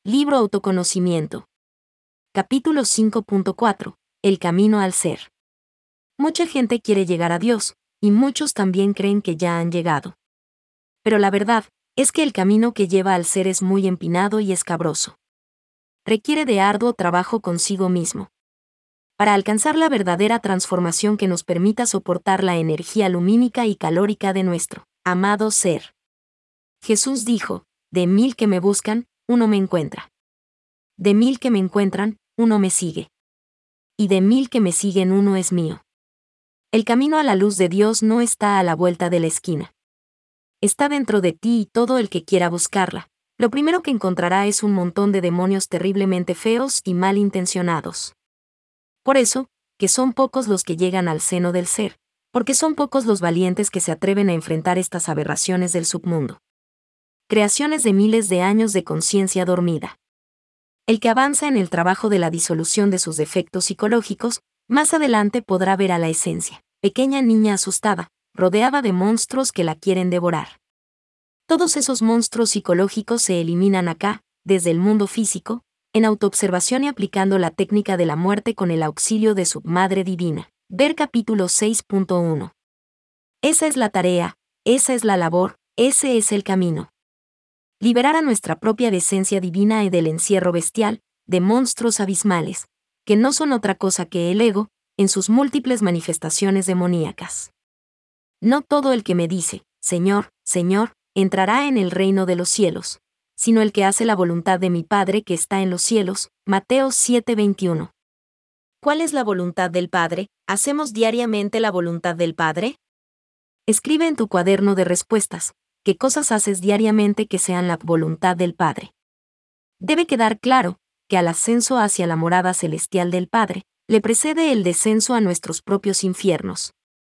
Libro Autoconocimiento. Capítulo 5.4. El camino al ser. Mucha gente quiere llegar a Dios, y muchos también creen que ya han llegado. Pero la verdad es que el camino que lleva al ser es muy empinado y escabroso. Requiere de arduo trabajo consigo mismo. Para alcanzar la verdadera transformación que nos permita soportar la energía lumínica y calórica de nuestro amado ser. Jesús dijo: de 1000 que me buscan, uno me encuentra. De 1000 que me encuentran, uno me sigue. Y de 1000 que me siguen, uno es mío. El camino a la luz de Dios no está a la vuelta de la esquina. Está dentro de ti, y todo el que quiera buscarla, lo primero que encontrará es un montón de demonios terriblemente feos y malintencionados. Por eso, que son pocos los que llegan al seno del ser, porque son pocos los valientes que se atreven a enfrentar estas aberraciones del submundo. Creaciones de miles de años de conciencia dormida. El que avanza en el trabajo de la disolución de sus defectos psicológicos, más adelante podrá ver a la esencia, pequeña niña asustada, rodeada de monstruos que la quieren devorar. Todos esos monstruos psicológicos se eliminan acá, desde el mundo físico, en autoobservación y aplicando la técnica de la muerte con el auxilio de su Madre Divina. Ver capítulo 6.1. Esa es la tarea, esa es la labor, ese es el camino. Liberar a nuestra propia esencia divina y del encierro bestial, de monstruos abismales, que no son otra cosa que el ego, en sus múltiples manifestaciones demoníacas. No todo el que me dice, Señor, Señor, entrará en el reino de los cielos, sino el que hace la voluntad de mi Padre que está en los cielos. Mateo 7:21. ¿Cuál es la voluntad del Padre? ¿Hacemos diariamente la voluntad del Padre? Escribe en tu cuaderno de respuestas, ¿qué cosas haces diariamente que sean la voluntad del Padre? Debe quedar claro que al ascenso hacia la morada celestial del Padre, le precede el descenso a nuestros propios infiernos.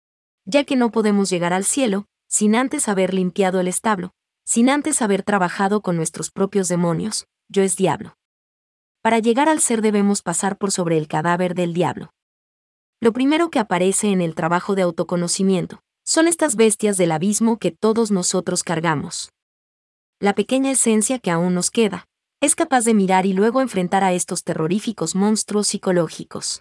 Ya que no podemos llegar al cielo, sin antes haber limpiado el establo, sin antes haber trabajado con nuestros propios demonios, yo es diablo. Para llegar al ser debemos pasar por sobre el cadáver del diablo. Lo primero que aparece en el trabajo de autoconocimiento son estas bestias del abismo que todos nosotros cargamos. La pequeña esencia que aún nos queda es capaz de mirar y luego enfrentar a estos terroríficos monstruos psicológicos.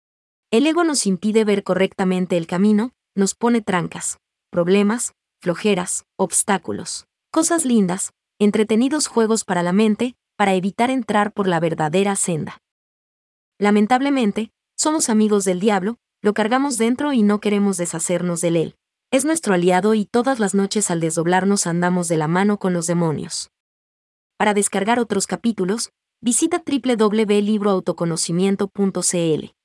El ego nos impide ver correctamente el camino, nos pone trancas, problemas, flojeras, obstáculos, cosas lindas, entretenidos juegos para la mente, para evitar entrar por la verdadera senda. Lamentablemente, somos amigos del diablo, lo cargamos dentro y no queremos deshacernos de él. Es nuestro aliado y todas las noches al desdoblarnos andamos de la mano con los demonios. Para descargar otros capítulos, visita www.libroautoconocimiento.cl.